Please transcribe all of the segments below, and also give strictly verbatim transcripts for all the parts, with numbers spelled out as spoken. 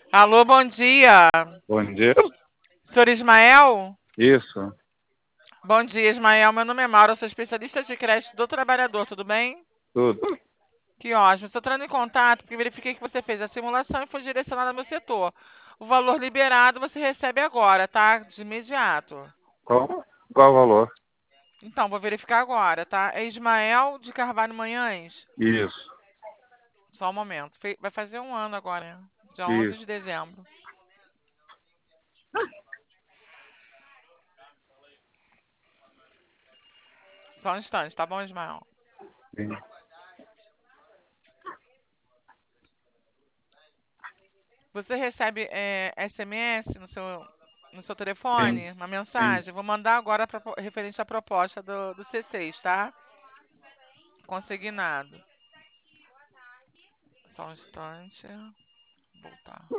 Alô, bom dia. Bom dia. Senhor Ismael? Isso, Bom dia, Ismael. Meu nome é Mauro, eu sou especialista de crédito do trabalhador, tudo bem? tudo. Que ótimo. Estou entrando em contato porque verifiquei que você fez a simulação e foi direcionada ao meu setor. O valor liberado você recebe agora, tá? De imediato. Qual, qual o valor? Então, vou verificar agora, tá? É Ismael de Carvalho Manhães? Isso, Só um momento. Fe- Vai fazer um ano agora, né? Dia onze isso. de dezembro. Só um instante, tá bom, Ismael? Sim, Você recebe é, S M S no seu, no seu sim, telefone? Uma sim. mensagem? Vou mandar agora pra, referente à proposta do, do C seis, tá? Consignado. Só um instante. Voltar.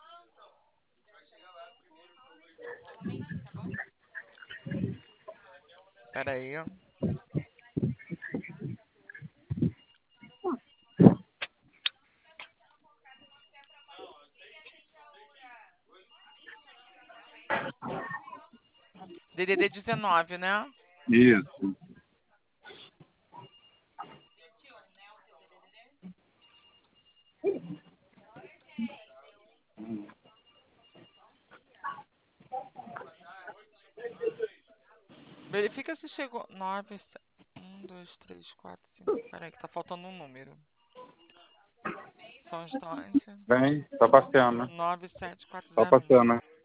Pera aí. D D D dezenove, né? Isso. Verifica se chegou. nove, um, dois, três, quatro, cinco. Pera aí, que tá faltando um número. Só um instante. Vem, tá passeando, né? nove sete quatro Tá zero um. passeando, né?